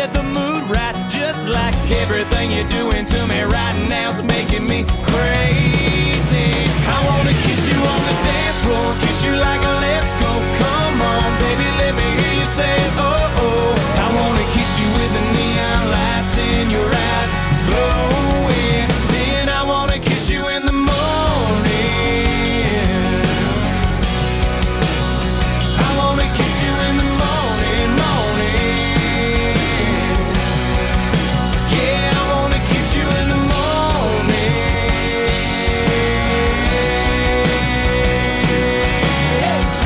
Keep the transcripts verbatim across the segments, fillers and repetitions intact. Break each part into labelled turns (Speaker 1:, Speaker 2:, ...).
Speaker 1: set the mood right, just like everything you're doing to me right now's making me crazy. I wanna kiss you on the dance floor, kiss you like a let's go. Come on, baby, let me hear you say oh oh. I wanna kiss you with the neon lights in your eyes glowing. Then I wanna kiss you in the morning. I wanna kiss you in the morning, morning. Yeah, I wanna kiss you in the morning.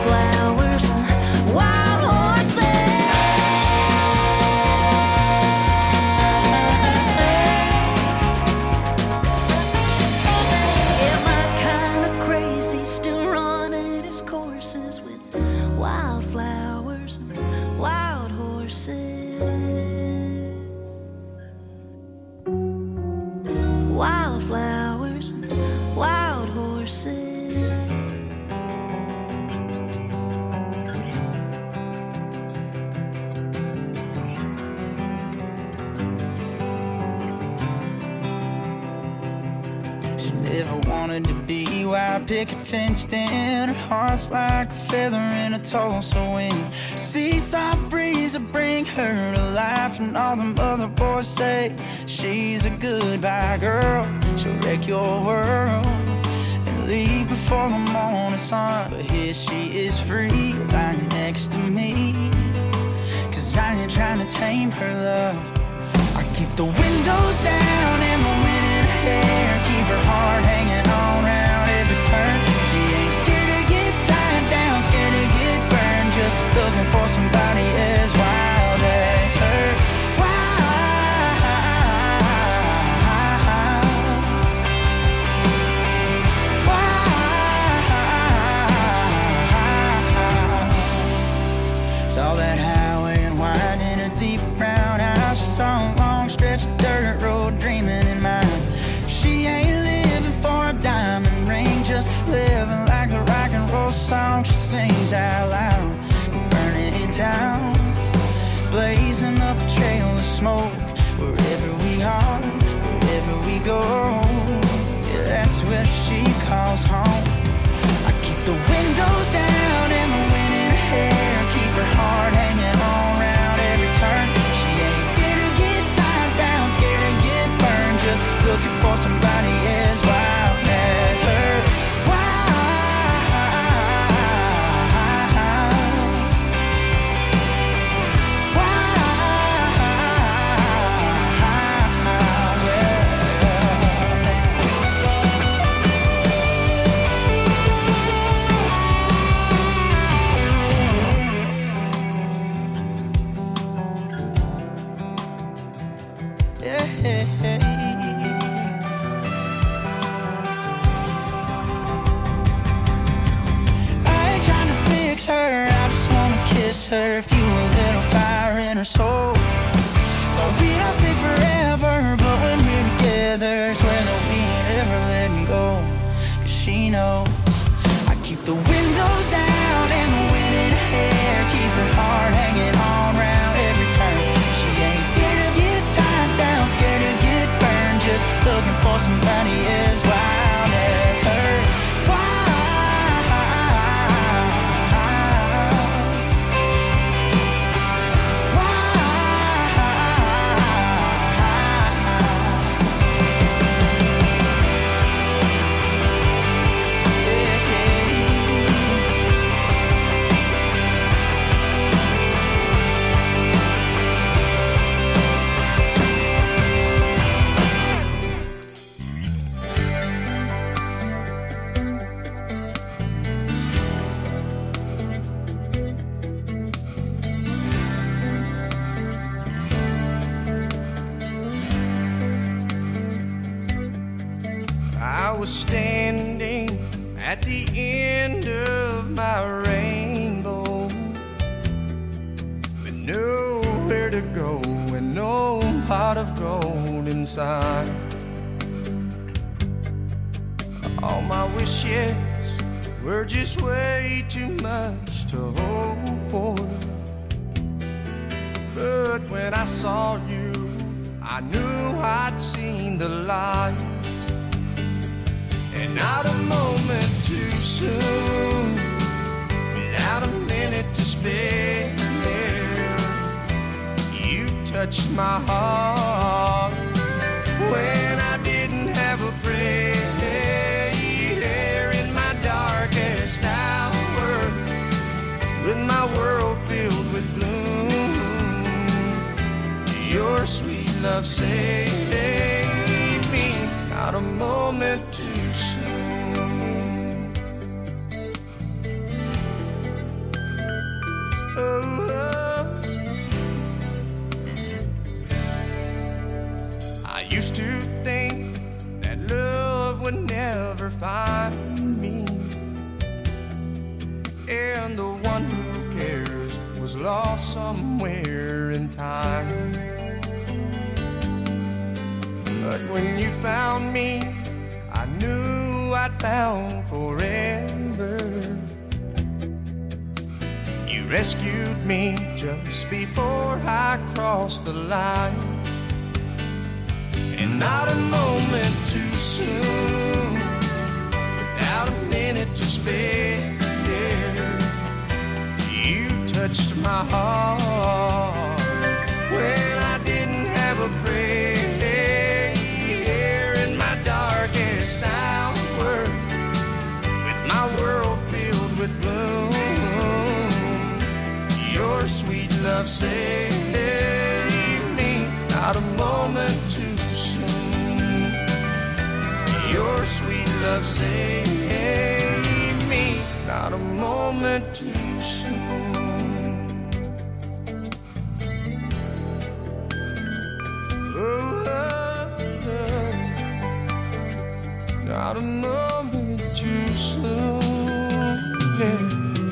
Speaker 2: wildflowers and wild horses. Am I kinda crazy, still running its courses with wildflowers and wild horses? Wildflowers and wild horses.
Speaker 3: She never wanted to be white picket fenced in. Her heart's like a feather in a Tulsa wind. Seaside breeze will bring her to life, and all them other boys say she's a goodbye girl. She'll wreck your world and leave before the morning sun. But here she is free, lying next to me, 'cause I ain't trying to tame her love. I keep the windows down and the wind in her hair, keep her heart hanging on round every turn. She ain't scared to get tied down, scared to get burned, just looking for somebody as wild as her. Saw that highway and wine in a deep brown house. She saw a long stretch of dirt road dreaming in mind. She ain't living for a diamond ring, just living like the rock and roll song she sings out loud. Burning it down, blazing up a trail of smoke. Wherever we are, wherever we go, yeah, that's where she calls home. I keep the windows down and the wind in her hair, keep her heart hanging on round every turn. She ain't scared to get tied down, scared to get burned, just looking for somebody as wild as her. Her, feel a little fire in her soul. But we don't say forever, but when we're together, swear that we ain't ever letting go. 'Cause she knows I keep the windows down and the wind in her hair, keep her heart hanging on round every turn. She ain't scared to get tied down, scared to get burned, just looking for somebody as wild as her.
Speaker 1: Standing at the end of my rainbow, with nowhere to go and no pot of gold inside. All my wishes were just way too much to hope for, but when I saw you, I knew I'd seen the light. And not a moment too soon, without a minute to spare, you touched my heart when I didn't have a prayer. In my darkest hour, with my world filled with gloom, your sweet love saved me. Not a moment too soon. and the one who cares was lost somewhere in time. But when you found me, I knew I'd found forever. You rescued me just before I crossed the line, and not a moment too soon, without a minute to spare. You touched my heart when I didn't have a prayer. In my darkest hour, with my world filled with gloom, your sweet love saved me, not a moment too soon. Your sweet love saved me, not a moment too soon. Oh, oh, oh. Not a moment too soon, yeah.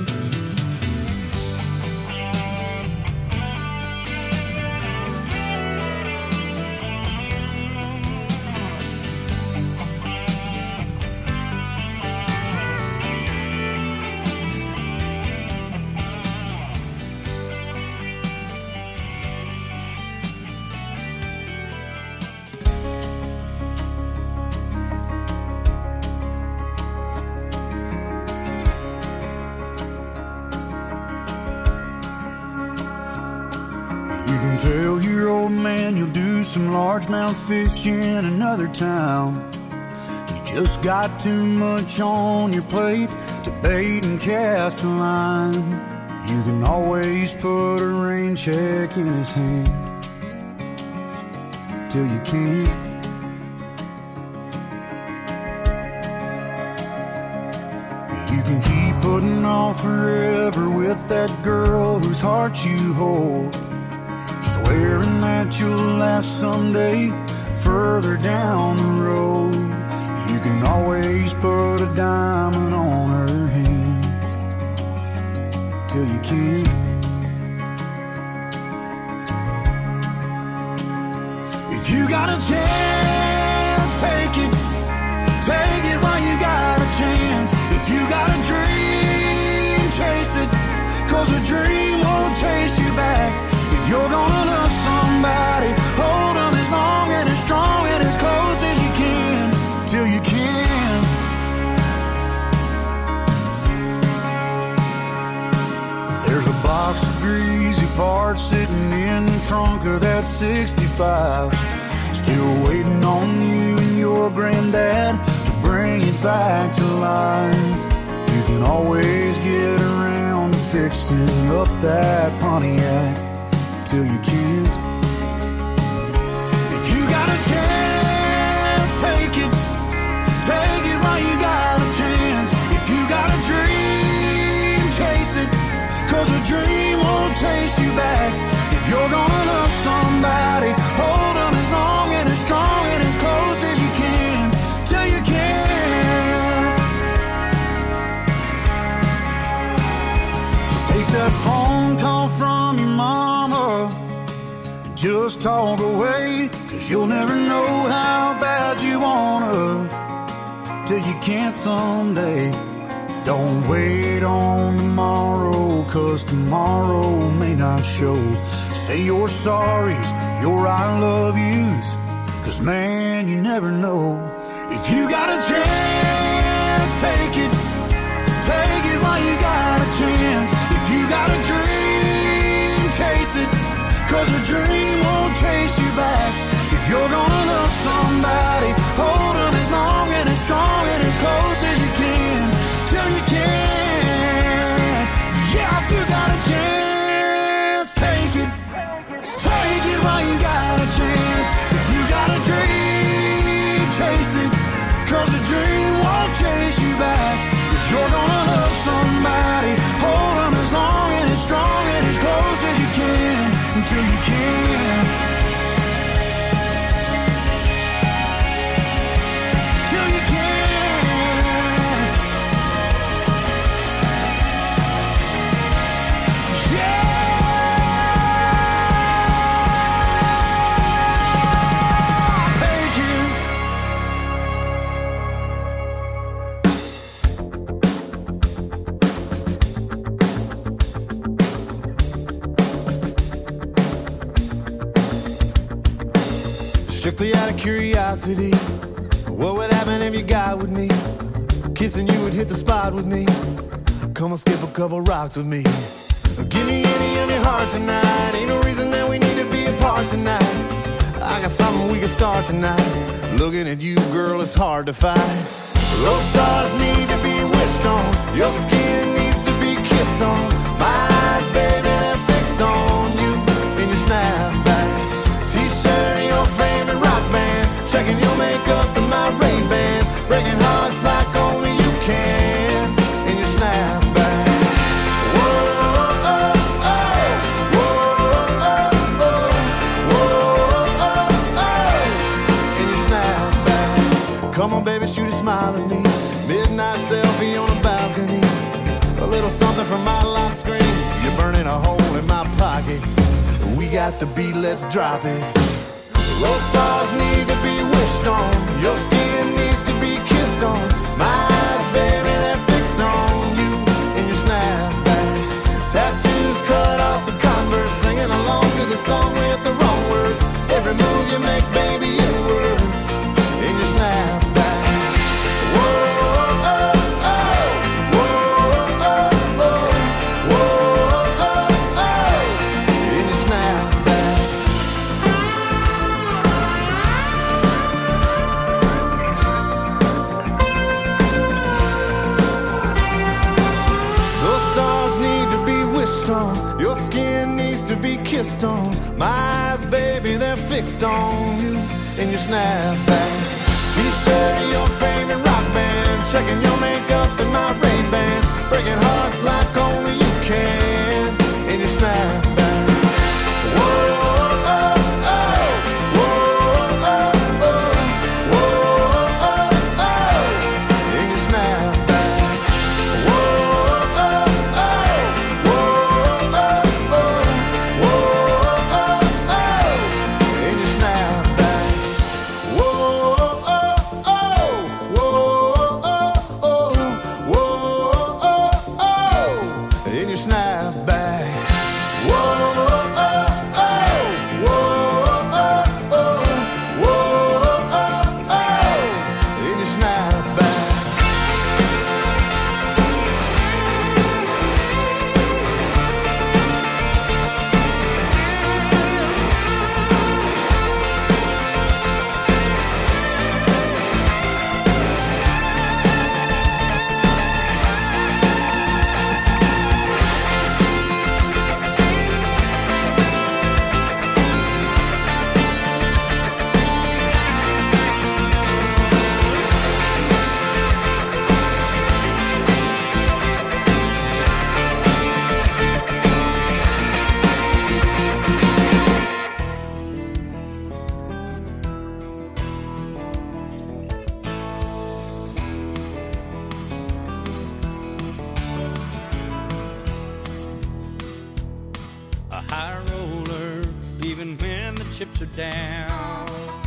Speaker 4: Tell your old man you'll do some largemouth fishing in another town. You just got too much on your plate to bait and cast a line. You can always put a rain check in his hand till you can't. You can keep putting off forever with that girl whose heart you hold, swearing that you'll last someday further down the road. You can always put a diamond on her hand till you can't. If you got a chance, take it. Take it while you got a chance. If you got a dream, chase it, 'cause a dream won't chase you back. If you're gonna love somebody, hold them as long and as strong and as close as you can, till you can. There's a box of greasy parts sitting in the trunk of that sixty-five, still waiting on you and your granddad to bring it back to life. You can always get around to fixing up that Pontiac till you can't. If you got a chance, take it. Take it while you got a chance. If you got a dream, chase it, 'cause a dream won't chase you back. If you're gonna love somebody, hold them as long and as strong and as close as you can, till you can't. So take that phone call from your mama, just talk away, 'cause you'll never know how bad you wanna till you can't someday. Don't wait on tomorrow, 'cause tomorrow may not show. Say your sorries, your I love yous, 'cause man, you never know. If you got a chance, take it. Take it while you got a chance. If you got a dream, chase it, 'cause a dream won't chase you back. If you're gonna love somebody, hold them as long and as strong and as close as you can, till you can. Yeah, if you got a chance, take it. Take it while you got a chance. If you got a dream, chase it, 'cause a dream won't chase you back. If you're gonna love somebody, hold them as long and as strong and as close as you can, until you can. Till you can.
Speaker 1: Strictly out of curiosity, what would happen if you got with me? Kissing you would hit the spot with me. Come and skip a couple rocks with me. Give me any of your heart tonight. Ain't no reason that we need to be apart tonight. I got something we can start tonight. Looking at you, girl, it's hard to fight. Those stars need to be wished on. Your skin needs to be kissed on. My eyes, baby, they're fixed on you in your snapback. T-shirt and your favorite rock band. Checking your makeup and my Ray-Bans. Breaking hearts like only you can in your snapback. Whoa, oh, oh. Whoa, oh, oh. Whoa, oh, oh. In your snapback. Come on, baby, shoot a smile at me. Midnight selfie on a balcony. A little something from my lock screen. You're burning a hole in my pocket. We got the beat, let's drop it. Those stars need to be wished on. Your skin needs to be kissed on. My eyes, baby, they're fixed on you in your snapback. Tattoos cut off some Converse. Singing along to the song with the wrong words. Every move you make, baby, it works in your snapback. Whoa, oh, oh. Whoa, oh, oh. Whoa, oh, oh. In your snapback. Those stars need to be wished on. Your skin needs to be kissed on. My eyes, baby, they're fixed on you in your snapback. T-shirt and your favorite rock band. Checking your makeup and my Ray-Bans. Breaking hearts like only you can in your snapback. Whoa, oh, oh. Whoa, oh, oh. Whoa, oh, oh. In your snapback. Whoa, oh, oh. Whoa, oh, oh. Whoa, oh, oh. In your snapback. Whoa, oh, oh. Whoa, oh, oh. Whoa, oh, oh. In your snapback. Whoa, oh, oh. Whoa, oh, oh. Whoa, oh, oh. In your snapback.
Speaker 5: A high roller, even when the chips are down.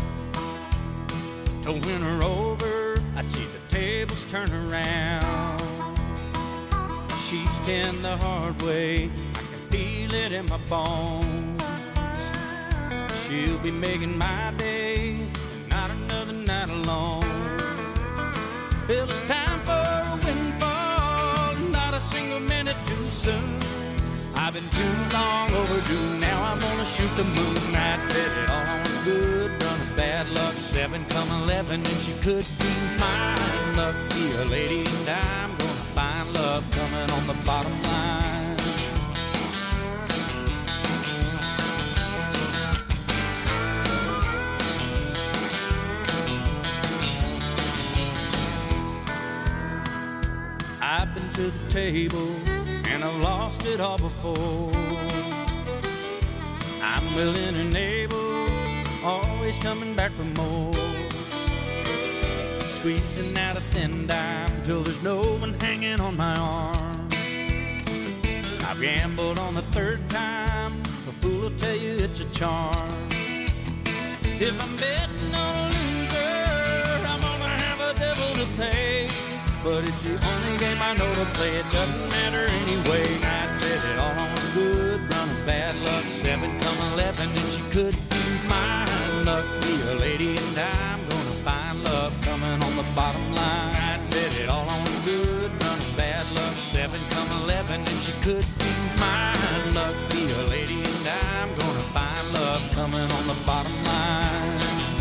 Speaker 5: To win her over, I'd see the tables turn around. She's ten the hard way, I can feel it in my bones. She'll be making my day, and not another night alone. Well, it's time for a windfall, not a single minute too soon. I've been too long overdue, now I'm gonna shoot the moon. I bet it all on a good run of bad luck. Seven come eleven, and she could be mine. Lucky a lady, and I'm gonna find love coming on the bottom line. I've been to the table, and I've lost it all before. I'm willing and able, always coming back for more. Squeezing out a thin dime till there's no one hanging on my arm. I've gambled on the third time, a fool will tell you it's a charm. If I'm betting on a loser, I'm gonna have a devil to pay. But it's the only game I know to play, it doesn't matter anyway. I bet it all on a good run of bad luck. Seven come eleven, and she could be mine. Lucky a lady. she could be mine. Lucky a lady and I'm gonna find love coming on the bottom line.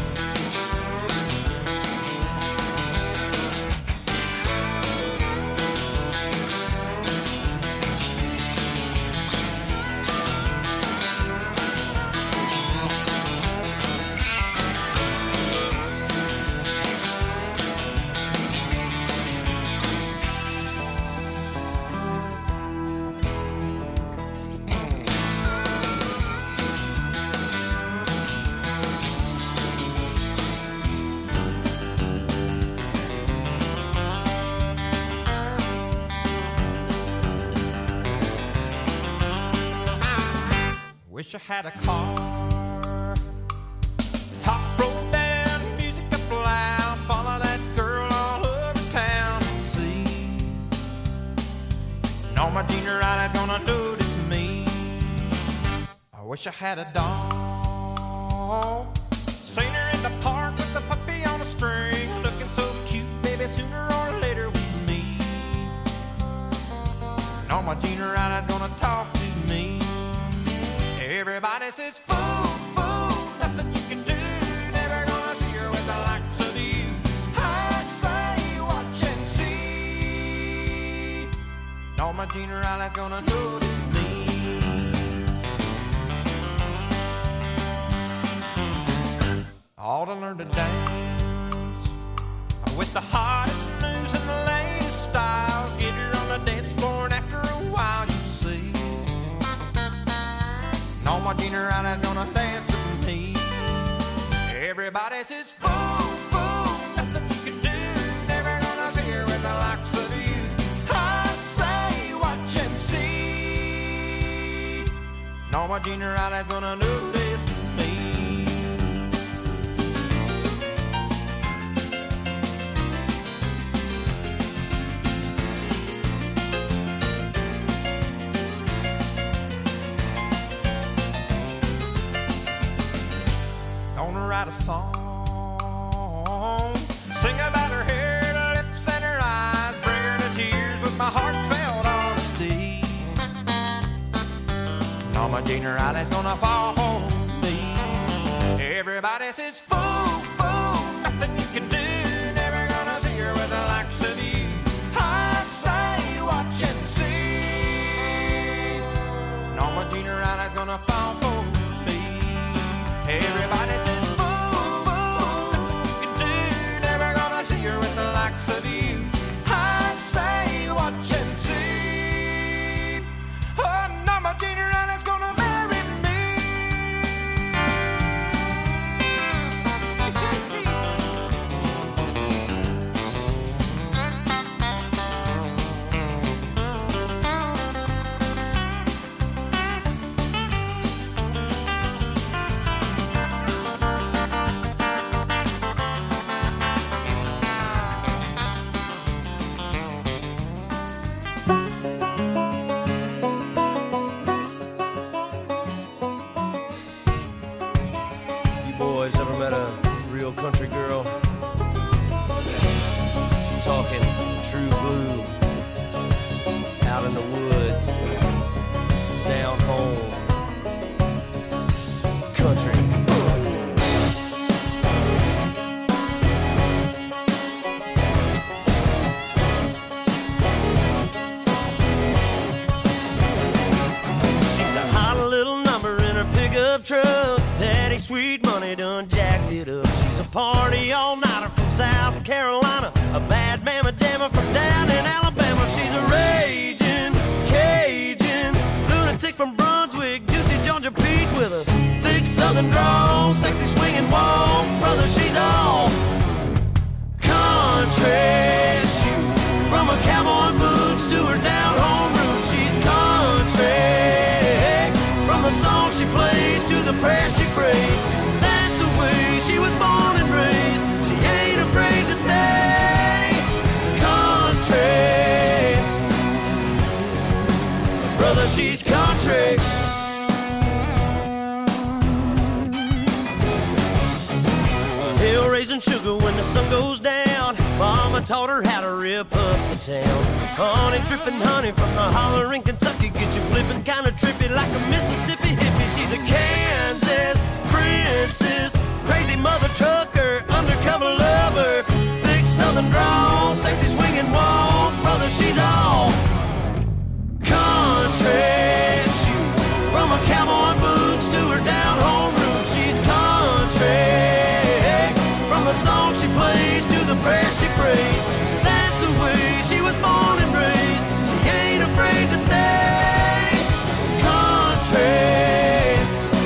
Speaker 5: Wish I had a car, top rolled down, music up loud, follow that girl all over town. See, and all my junior eyes gonna notice me. I wish I had a dog, seen her in the park with the puppy on a string, looking so cute, baby, sooner or later we meet. And all my junior eyes gonna talk to me. Everybody says, fool, fool, nothing you can do. Never gonna see her with the likes of you. I say, watch and see. All my junior eyes gonna notice me. All to learn to dance with the hottest moves and the latest styles. Get her on the dance floor and after a while you see. All my junior eyes gonna dance with me. Everybody says, fool, fool, nothing you can do. Never gonna see her with the likes of you. I say, watch and see. All my junior eyes gonna notice me. Write a song, sing about her hair, her lips and her eyes, bring her to tears with my heartfelt honesty. And all my junior eyes gonna fall for me. Everybody says, fool, fool, nothing you can do. Never gonna see her with the likes of you. I say, watch and see. And all my junior eyes gonna fall for me. Everybody says, with the likes of you, I say, watch and see. Oh, now my junior is gonna marry me.
Speaker 6: Country girl, talking true blue, out in the woods, down home, country. She's a hot little number in her pickup truck. Daddy sweet money done jacked it up. She's a party all-nighter from South Carolina, a bad mama jammer from down in Alabama. She's a raging Cajun lunatic from Brunswick, juicy Georgia peach with a thick southern drawl, sexy swinging walk. Brother, she's all country. Shoot, from her cowboy boots to her down-home roots, she's country. From the song she plays to the prayer she prays, that's the way she was born and raised. She ain't afraid to stay country. Brother, she's country. A hill raising sugar when the sun goes down, Mama taught her how to rip up the town. Honey dripping honey from the holler in Kentucky. Get you flipping kinda trippy like a Mississippi hippie. She's a Kansas princess, crazy mother trucker, undercover lover, thick southern drawl, sexy swinging walk. Brother, she's all country. From her cowboy boots to her down home roots, she's country. From the song she plays to the prayer she prays, that's the way she was born and raised. She ain't afraid to stay country.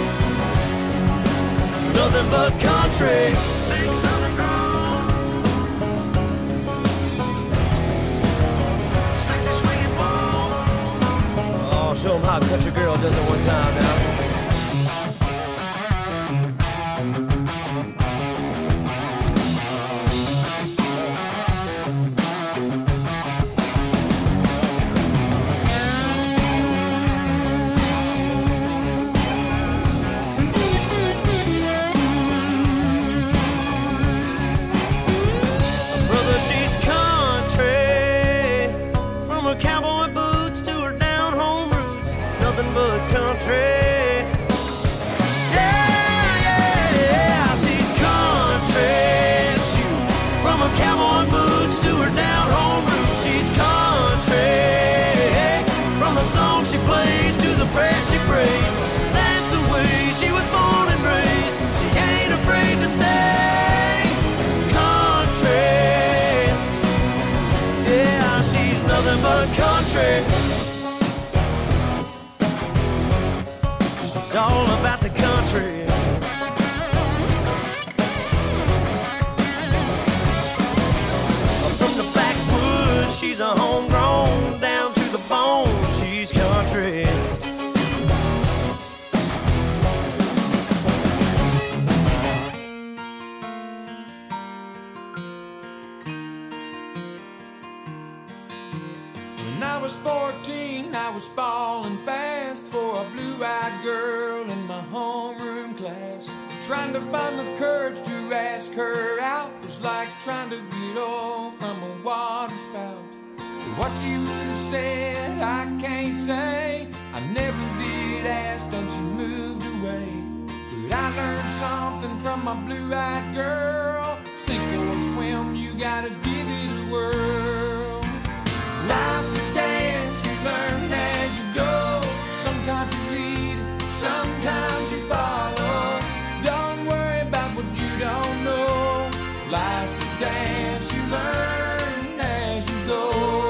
Speaker 6: Nothing but country. Oh, show 'em how a country girl does it one time now. Country. She's all about the country. From the backwoods, she's a homegrown, down to the bone, she's country.
Speaker 1: When I was fourteen, I was falling fast for a blue-eyed girl in my homeroom class. Trying to find the courage to ask her out was like trying to get off from a water spout. What she would have said, I can't say. I never did ask, then she moved away. But I learned something from my blue-eyed girl. Sink or swim, you gotta give it a whirl. Life's a dance, you learn as you go. Sometimes you lead, sometimes you follow. Don't worry about what you don't know. Life's a dance, you learn as you go.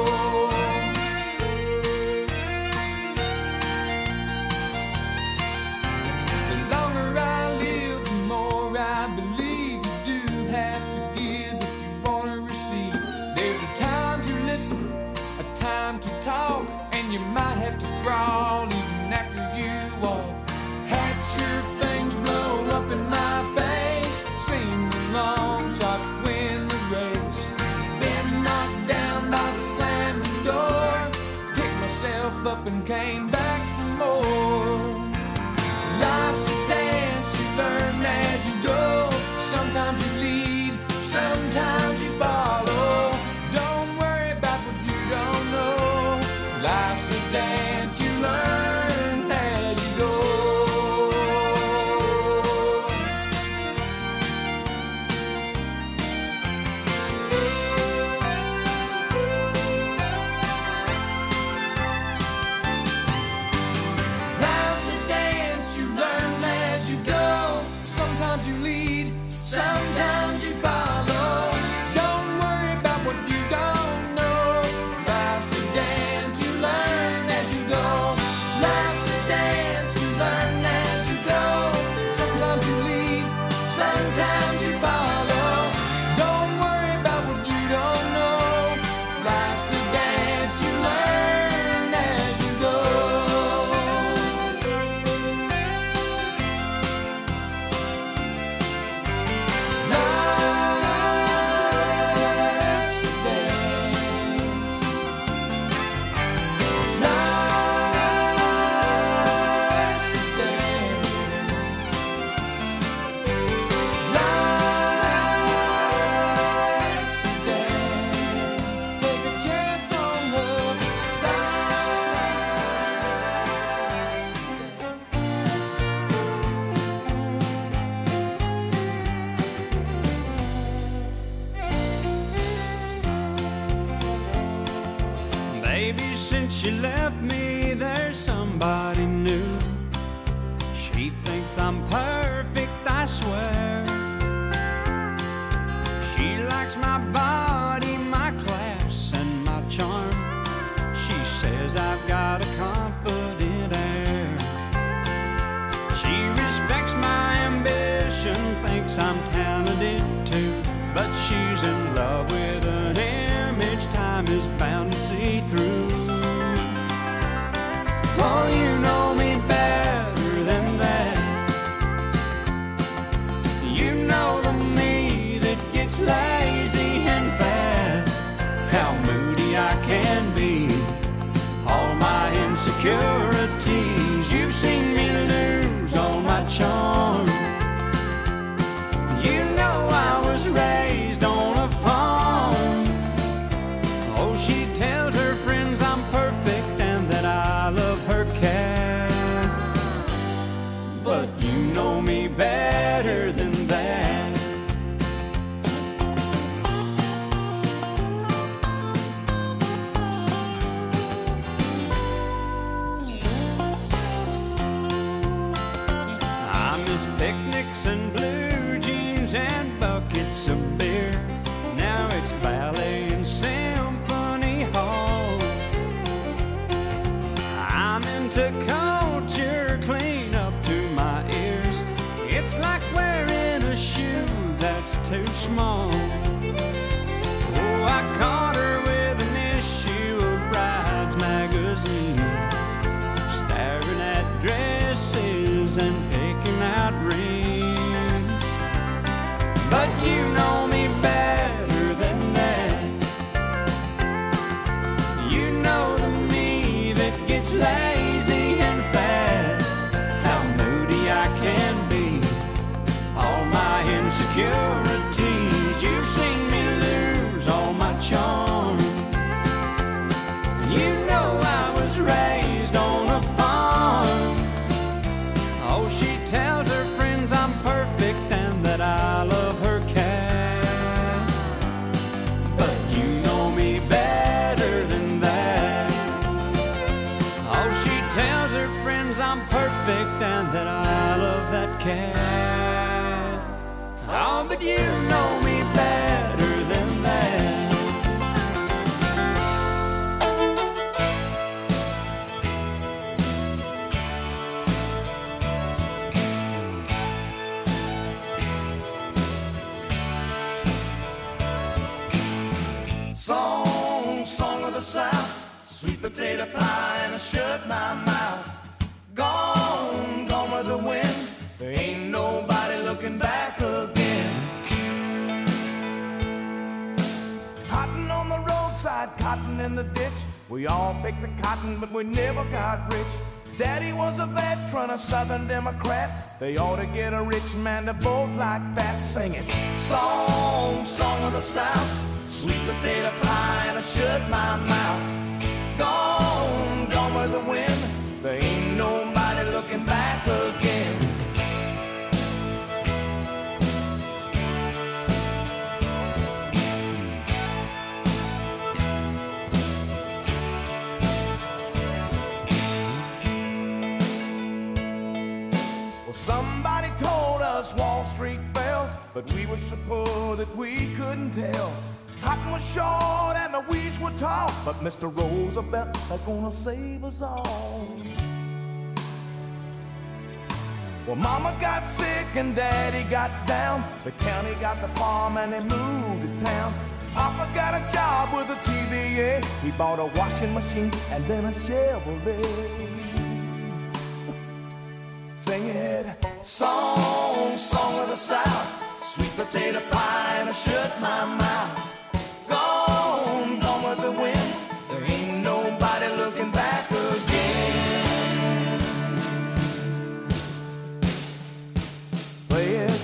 Speaker 1: The longer I live, the more I believe you do have to give if you want to receive. There's a time to listen, a time to talk, and you might have to crawl even after you walk. Had your things blown up in my face, seemed a long shot to win the race. Been knocked down by the slamming door, picked myself up and came back for more. Life's a dance, you learn as you go. Sometimes you lead, sometimes you follow. Don't worry about what you don't know. Life's a dance, you learn as you go.
Speaker 5: I'm perfect, I swear. She likes my body, my class, and my charm. She says I've got a confident air. She respects my ambition, thinks I'm talented too, but she's in love with an image time is bound to see through. Oh, you know me better than that. You know the me that gets lazy and fat, how moody I can be, all my insecurities. You've seen me lose all my charm. You know I was raised on a farm. Oh, she tells her friends I'm perfect and that I love her cat, but you know me better than that. I miss picnics and blue jeans and buckets of beer. Now it's ballet and symphony hall. I'm into culture clean up to my ears. It's like wearing a shoe that's too small. Oh, I caught her with an issue of Brides magazine, staring at dresses and picking out rings. But you know me better than that. You know the me that gets lazy and fat, how moody I can be, all my insecurities. You've seen me lose all my charm. You know I was raised on a farm. Oh, she tells her friends I'm perfect and that I love her cat, but you know me better than that. Oh, she tells her friends I'm perfect and that I love that cat. Oh, but you know me better than that.
Speaker 1: Song, song of the South, sweet potato pie and I shut my mouth. Gone, gone with the wind, there ain't nobody looking back again. Cotton on the roadside, cotton in the ditch. We all picked the cotton, but we never got rich. Daddy was a veteran, a Southern Democrat. They ought to get a rich man to vote like that. Sing it. Song, song of the South, sweet potato pie and I shut my mouth. Gone, gone with the wind, there ain't nobody looking back again. Well, somebody told us Wall Street fell, but we were so poor that we couldn't tell. Cotton was short and the weeds were tall, but Mister Roosevelt is gonna save us all. Well, Mama got sick and Daddy got down. The county got the farm and they moved to town. Papa got a job with a T V A. He bought a washing machine and then a Chevrolet. Sing it. Song, song of the South, sweet potato pie and I shut my mouth. Gone, gone with the wind, there ain't nobody looking back again. Play it.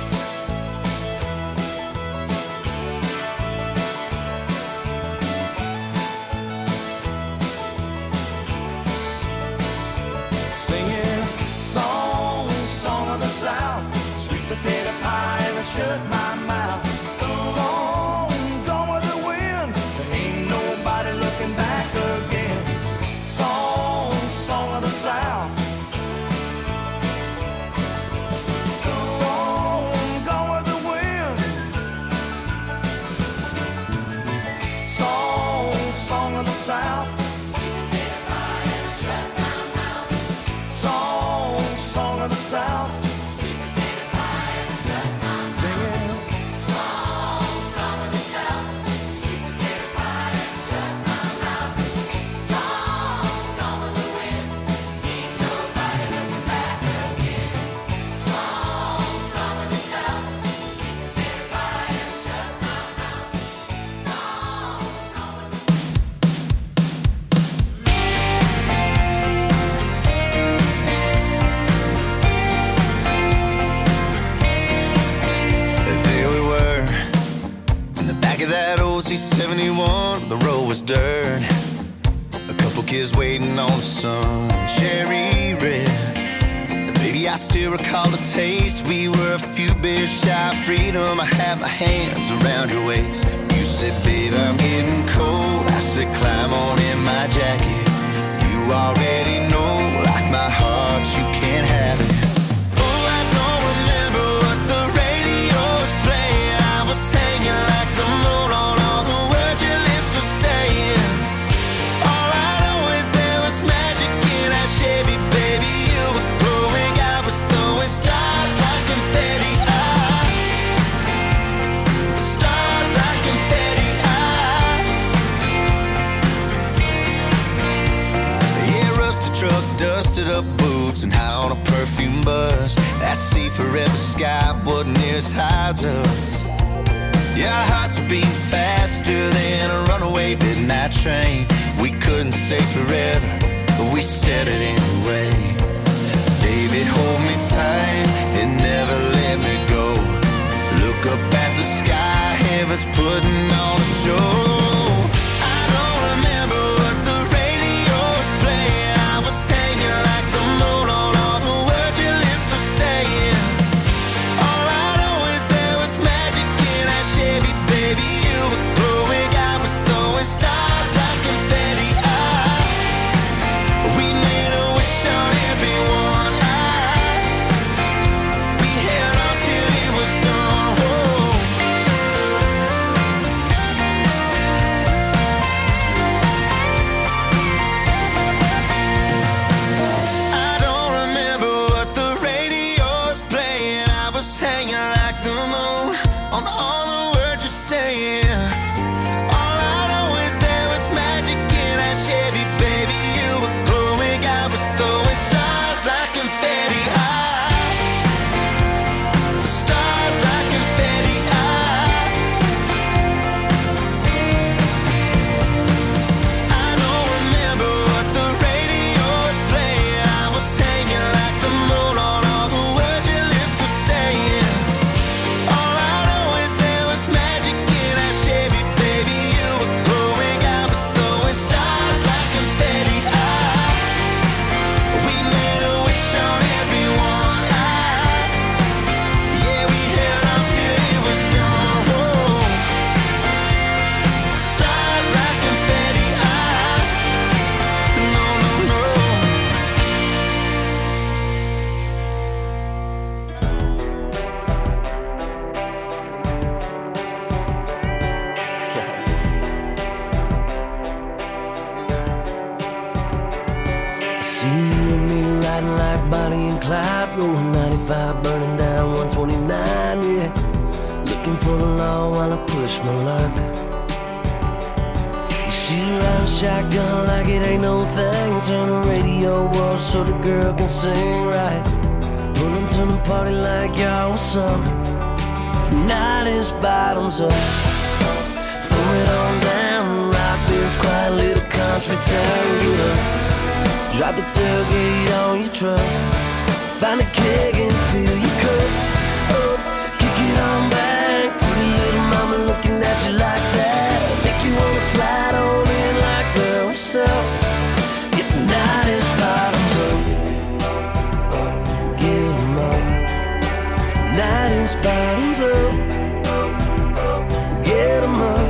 Speaker 1: Sing it. Song, song of the South, sweet potato pie and I shut my mouth. South. South.
Speaker 7: seventy-one, the road was dirt. A couple kids waiting on the sun, cherry red. Baby, I still recall the taste. We were a few beers shy of freedom. I had my hands around your waist. You said, babe, I'm getting cold. I said, climb on in my jacket. You already know, like my heart, you can't have it. Oh, I don't remember what the radio was playing. I was hanging like the moon on all the words your lips were saying. All I know is there was magic in that Chevy, baby. You were glowing, I was throwing stars like confetti. Ah, stars like confetti. Ah, yeah, rusted truck, dusted up boots, and high on a perfume bus. That sea forever sky wasn't near as high as us. Yeah, our hearts were beating faster than a runaway midnight train. We couldn't say forever, but we said it anyway. Baby, hold me tight and never let me go. Look up at the sky, heaven's putting on a show. I don't remember what the radio was playing. I was hanging like the moon on all the words your lips were saying. All I know is there was magic in that Chevy, baby. You were glowing, I was throwing stars like confetti. Ah, we made a wish on everyone. Ah, we held on till it was done. Whoa. I don't remember what the radio was playing. I was hanging like the moon on all the words you're saying. All I know is there was magic in that Chevy, baby. You were glowing, I was throwing stars like confetti. Ah, stars like confetti. Ah, I don't remember what the radio was playing. I was hanging like the moon on all the words your lips were saying. All I know is there was magic in that Chevy, baby. You were glowing, I was throwing stars like confetti. Ah, we made a wish on everyone. Ah, yeah, we held on till it was done. Whoa. Stars like confetti. Ah, no, no, no.
Speaker 6: I see you and me riding like Bonnie and Clyde, rolling ninety-five, burning down one twenty-nine, yeah. Looking for the law while I push my luck. You shoot a line shotgun like it ain't no thing. Turn the radio off so the girl can sing right. Pull them to the party like y'all was some. Tonight is bottoms up. Throw it on down, rock this quiet little country town. Get up, drop the tailgate on your truck. Find a keg and fill your cup. Up, kick it on back. Pretty little mama looking at you like that. Make you wanna slide on in like girl, what's up? It's tonight is bottoms up. Get 'em up. Tonight is bottoms up. Get 'em up.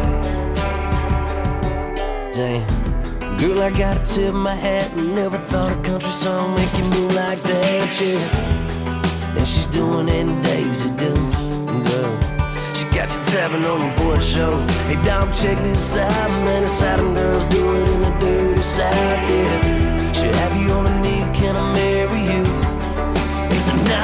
Speaker 6: Damn, girl, I gotta tip my hat. Never thought a country song make you move like that, yeah. And she's doing it in Daisy Dukes, girl. She got you tapping on your board show. Hey, dog, check this out, man. It's how them girls do it in the dirty South, yeah. She'll have you on a knee, can I marry you? Hey, tonight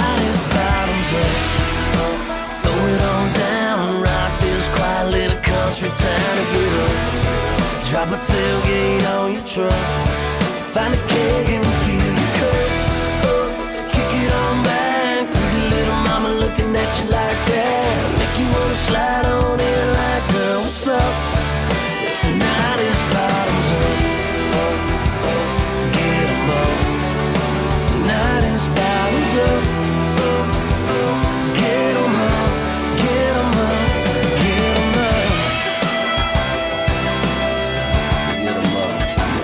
Speaker 6: Drop a tailgate on your truck. Find a keg and fill your cup. Kick it on back. Pretty little mama looking at you like that. Make you wanna slide on in like, girl, what's up? Tonight is bottoms up. Get 'em up. Tonight is bottoms up. Get 'em up. Get 'em up. Get 'em up. Get 'em up.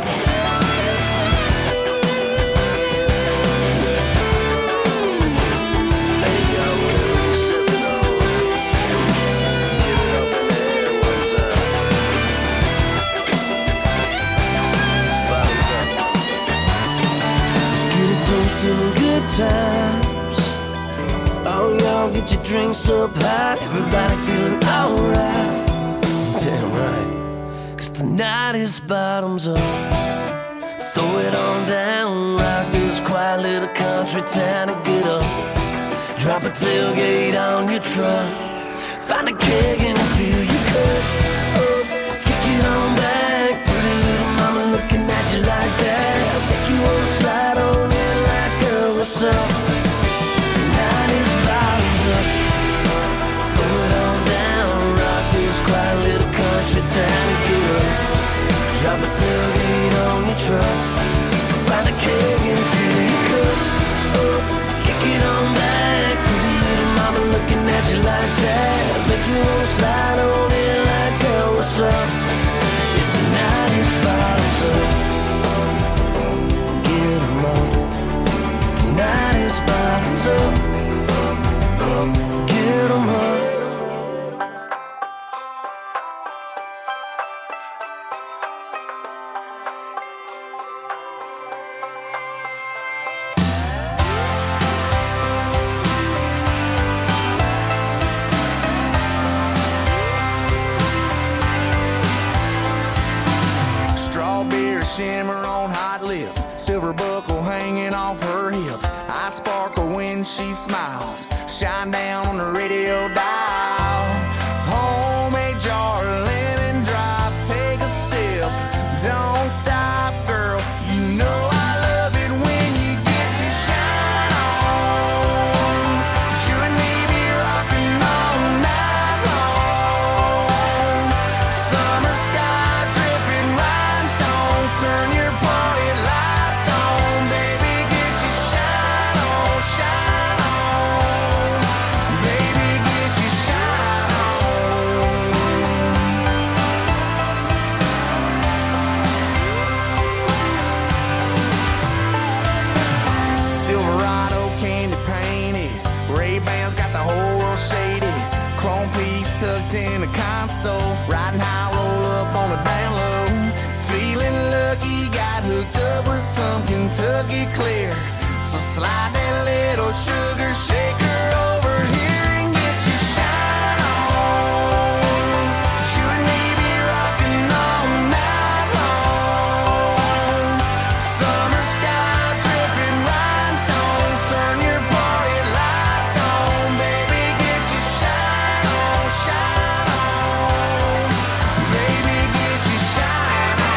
Speaker 6: Hey, yo, whatever you're sipping on, get it up in the air one time. Bottoms up. Let's get a toast to the good times. Oh, y'all get your drinks up high. Everybody feeling alright. Damn right. Cause tonight is bottoms up. Throw it on down. Rock this quiet little country town and get up. Drop a tailgate on your truck. Find a keg and fill your cup. Kick it on back. Pretty little mama looking at you like that. Make you wanna slide on in like, girl, what's up? Tonight is bottoms up. Throw it on down. Rock this quiet little country town and get up. Drop a tailgate on your truck. Find a keg and fill your cup. Kick it on back. Pretty little mama looking at you like that. Make you wanna slide on in like, girl, what's up? Yeah, tonight is bottoms up. Get 'em up. Tonight is bottoms up. Get 'em up.
Speaker 4: Strawberry shimmer on hot lips, silver buckle hanging off her hips. I sparkle when she smiles, shine down on the radio dial. Homemade jar of lemon drop, take a sip, don't stop, girl. You know I love it when you get to shine on. 'Cause you and me be rocking all night long. Summer sky dripping rhinestones, turn your party lights on, baby. Get your shine on, shine on, baby. Get your shine on. Silverado candy painted, Ray-Bans got the whole world shaded. Chrome piece tucked in the console, riding high, roll up on the down low. Feeling lucky, got hooked up with some Kentucky clear. So slide that little sugar shaker over here and get your shine on. 'Cause you and me be rocking all night long. Summer sky dripping rhinestones, turn your party lights on, baby. Get your shine on, shine on, baby. Get your shine on.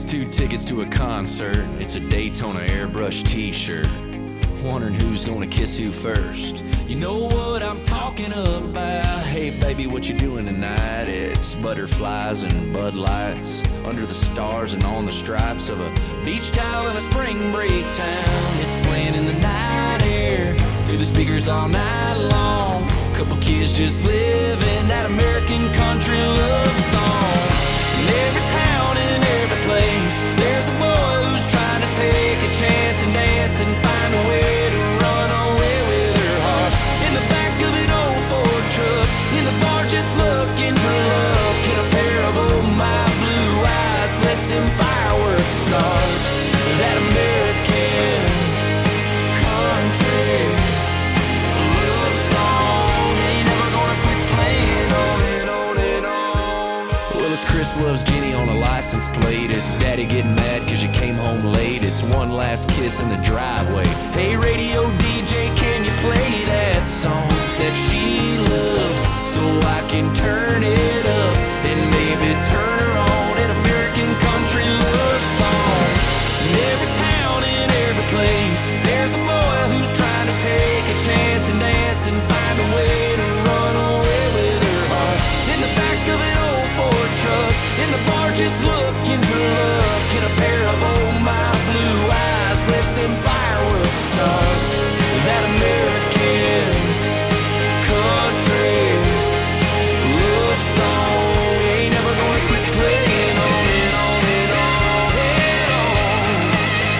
Speaker 8: two tickets to a concert. It's a Daytona airbrush t-shirt. Wondering who's gonna kiss who first. You know what I'm talking about. Hey baby, what you doing tonight? It's butterflies and Bud Lights under the stars and on the stripes of a beach towel in a spring break town. It's playing in the night air through the speakers all night long. Couple kids just living that American country love song. In every town and every place, there's a boy who's trying to take a chance and dance and find a way to run away with her heart. In the back of an old Ford truck, in the bar just looking for love. Get a pair of oh my blue eyes, let them fireworks start. That American country love song ain't never gonna quit playing on and on and on. Well, it's Chris loves Jenny on a license plate. It's Daddy getting mad cause you came home late. It's one last kiss in the driveway. Hey radio D J, can you play that song that she loves so I can turn it up and maybe turn her on an American country love song. In every town, in every place, there's a boy who's trying to take a chance and dance and find a way to run away with her heart. In the back of an old Ford truck, in the bar just looking for love. Get a pair of oh my blue eyes, let them fireworks start. That American country love song ain't never gonna quit playing on and on and on and on.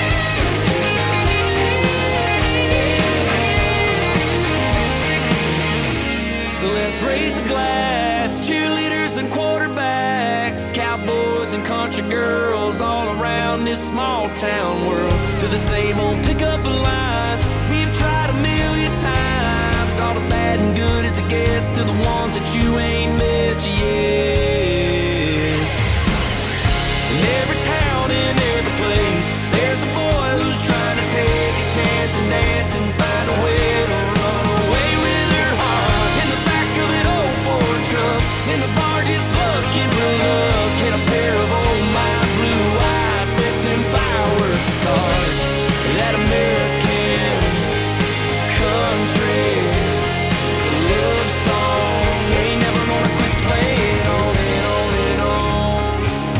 Speaker 8: So let's raise a glass, cheerleaders and quarterbacks, cowboys and country girls all around this small town world. To the same old pickup lines we've tried a million times. All the bad and good as it gets to the ones that you ain't met yet. In every town, in every place, there's a boy who's trying to take a chance and dance and find a way to run away with her heart. In the back of an old Ford truck, in the bar just looking for love. Get a pair of oh my blue eyes, let them fireworks start. That American country love song ain't never gonna quit playing on and on and on.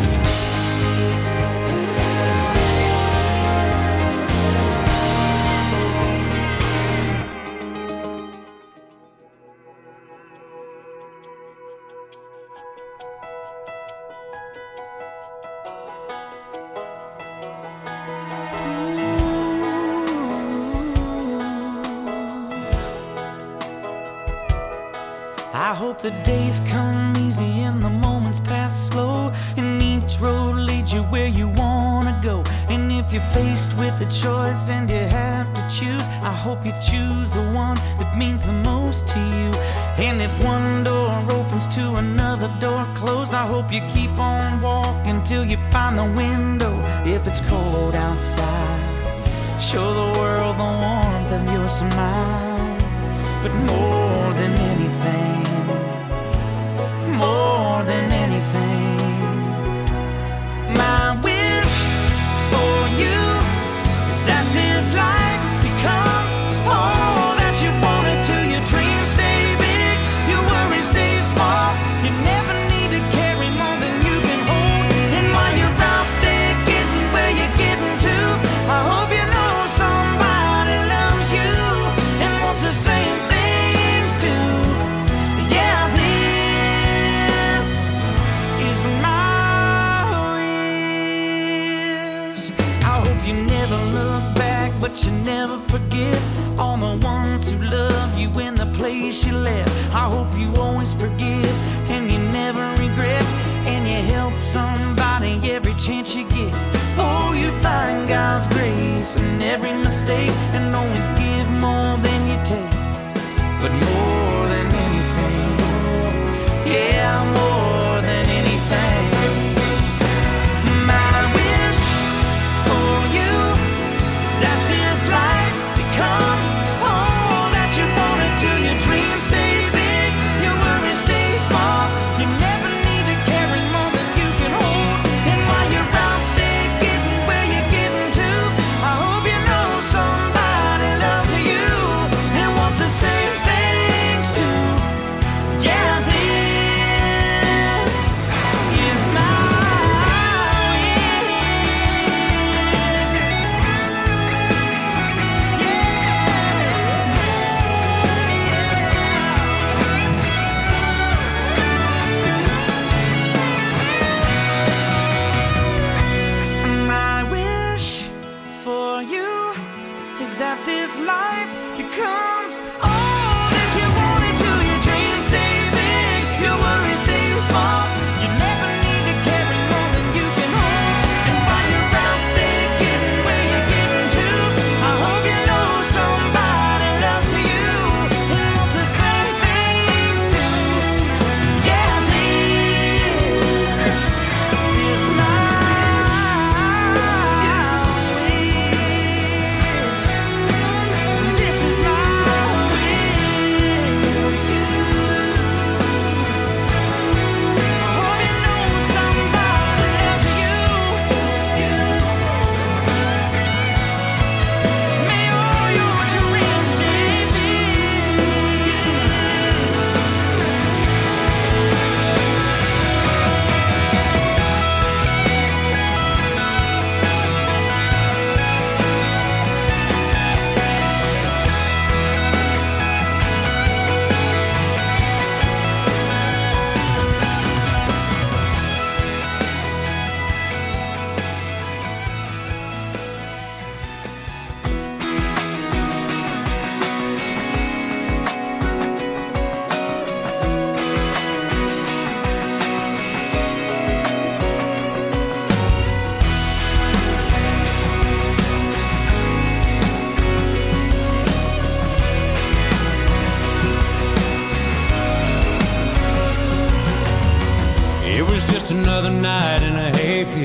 Speaker 3: I hope the days come easy and the moments pass slow, and each road leads you where you wanna go. And if you're faced with a choice and you have to choose, I hope you choose the one that means the most to you. And if one door opens to another door closed, I hope you keep on walking till you find the window. If it's cold outside, show the world the warmth of your smile. But more than anything, more than anything, my wish for you is that this life becomes all that you want it to. Your dreams stay big, your worries stay small. You never need to carry more than you can hold. And while you're out there getting where you're getting to, I hope you know somebody loves you and wants the same things too. Yeah, this is my wish. I hope you never look back, but you never forget all the ones who love you in the place you left. I hope you always forgive and you never regret, and you help somebody every chance you get. Oh, you find God's grace in every mistake and always give more than you take. But more than anything, yeah, more than anything, my wish for you is that this life becomes all that you want it to. Your dreams stay big, your worries stay small. You never need to carry more than you can hold. And while you're out there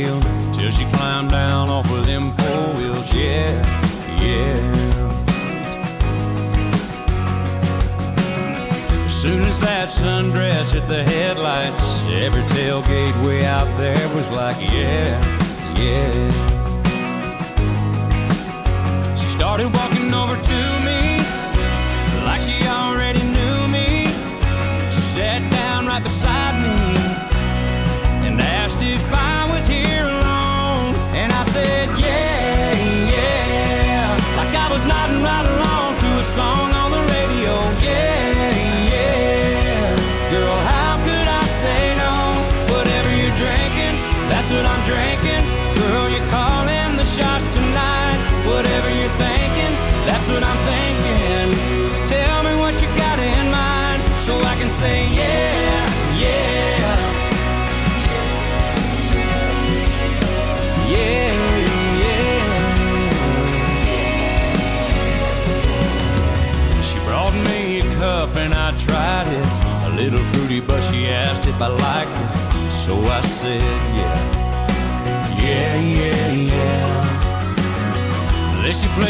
Speaker 5: hill till she climbed down off of them four wheels. Yeah, yeah. As soon as that sundress hit the headlights, every tailgate way out there was like, yeah, yeah. She started walking over to me like she already knew me. She sat down right beside me and asked if I was here alone. And I said, yeah, yeah, like I was nodding right along to a song on the radio. Yeah, yeah, girl, how could I say no? Whatever you're drinking, that's what I'm drinking. Girl, you're calling the shots tonight. Whatever you're thinking, that's what I'm thinking. Tell me what you got in mind so I can say yeah, yeah. Yeah, yeah. She brought me a cup and I tried it. A little fruity, but she asked if I liked it. So I said yeah, yeah, yeah, yeah. Then she played